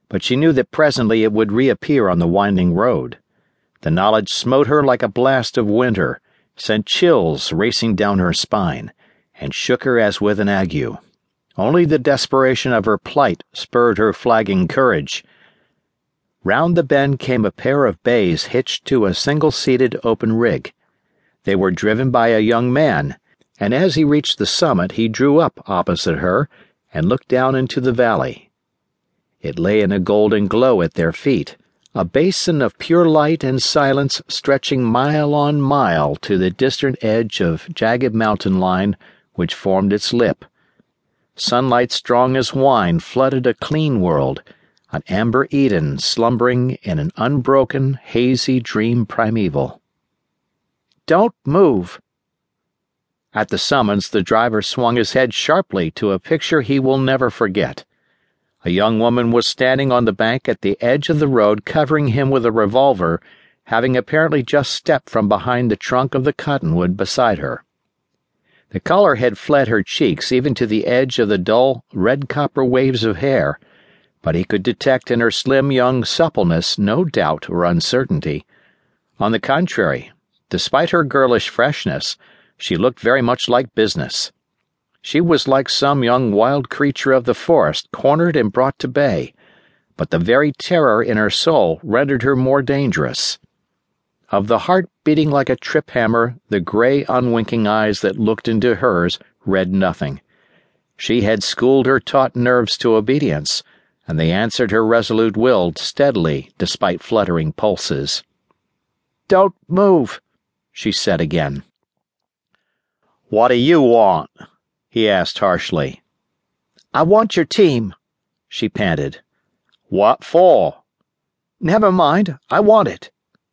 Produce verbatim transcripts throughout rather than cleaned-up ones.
but she knew that presently it would reappear on the winding road. The knowledge smote her like a blast of winter, sent chills racing down her spine, and shook her as with an ague. Only the desperation of her plight spurred her flagging courage. Round the bend came a pair of bays hitched to a single-seated open rig. They were driven by a young man, and as he reached the summit he drew up opposite her and looked down into the valley. It lay in a golden glow at their feet, a basin of pure light and silence stretching mile on mile to the distant edge of jagged mountain line which formed its lip. Sunlight strong as wine flooded a clean world, an amber Eden slumbering in an unbroken, hazy dream primeval. "Don't move!" At the summons, the driver swung his head sharply to a picture he will never forget. A young woman was standing on the bank at the edge of the road covering him with a revolver, having apparently just stepped from behind the trunk of the cottonwood beside her. The color had fled her cheeks even to the edge of the dull, red-copper waves of hair, but he could detect in her slim young suppleness no doubt or uncertainty. On the contrary, despite her girlish freshness, she looked very much like business. She was like some young wild creature of the forest cornered and brought to bay, but the very terror in her soul rendered her more dangerous. Of the heart beating like a trip hammer, the gray, unwinking eyes that looked into hers read nothing. She had schooled her taut nerves to obedience, and they answered her resolute will steadily despite fluttering pulses. "Don't move," she said again. "What do you want?" he asked harshly. "I want your team," she panted. "What for?" "Never mind, I want it."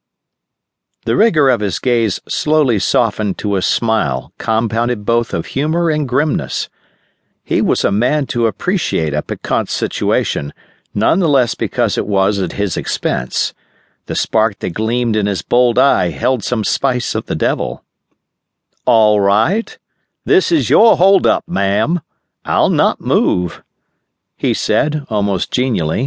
The rigor of his gaze slowly softened to a smile compounded both of humor and grimness. He was a man to appreciate a piquant situation, none the less because it was at his expense. The spark that gleamed in his bold eye held some spice of the devil. "All right. This is your hold-up, ma'am. I'll not move," he said, almost genially.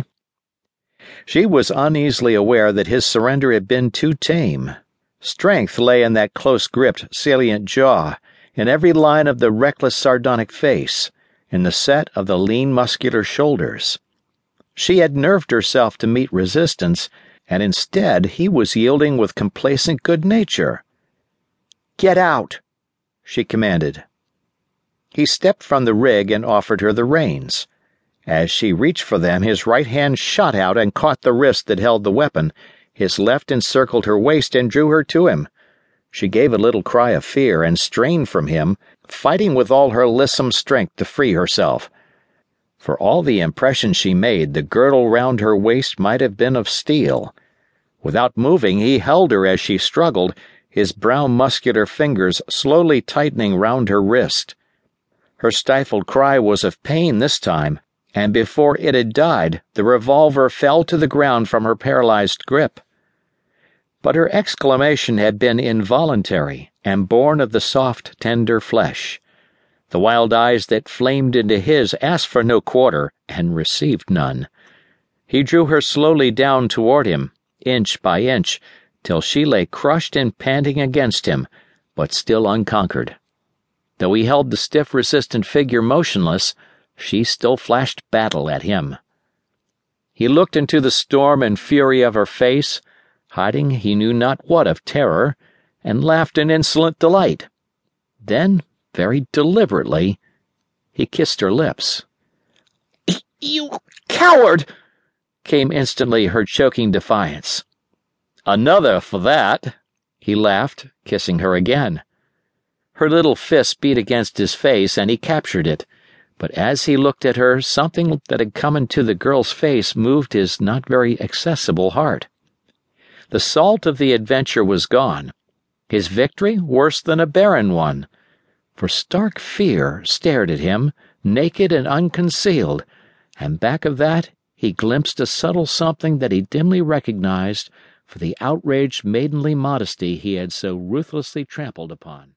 She was uneasily aware that his surrender had been too tame. Strength lay in that close-gripped, salient jaw, in every line of the reckless, sardonic face, in the set of the lean, muscular shoulders. She had nerved herself to meet resistance, and instead he was yielding with complacent good nature. "Get out," she commanded. He stepped from the rig and offered her the reins. As she reached for them, his right hand shot out and caught the wrist that held the weapon. His left encircled her waist and drew her to him. She gave a little cry of fear and strained from him, fighting with all her lissom strength to free herself. For all the impression she made, the girdle round her waist might have been of steel. Without moving, he held her as she struggled, his brown muscular fingers slowly tightening round her wrist. Her stifled cry was of pain this time, and before it had died, the revolver fell to the ground from her paralyzed grip. But her exclamation had been involuntary and born of the soft, tender flesh. The wild eyes that flamed into his asked for no quarter and received none. He drew her slowly down toward him, inch by inch, till she lay crushed and panting against him, but still unconquered. Though he held the stiff, resistant figure motionless, she still flashed battle at him. He looked into the storm and fury of her face, hiding he knew not what of terror, and laughed in insolent delight. Then, very deliberately, he kissed her lips. "You coward!" came instantly her choking defiance. "Another for that," he laughed, kissing her again. Her little fist beat against his face, and he captured it. But as he looked at her, something that had come into the girl's face moved his not very accessible heart. The salt of the adventure was gone, his victory worse than a barren one, for stark fear stared at him, naked and unconcealed, and back of that he glimpsed a subtle something that he dimly recognized for the outraged maidenly modesty he had so ruthlessly trampled upon.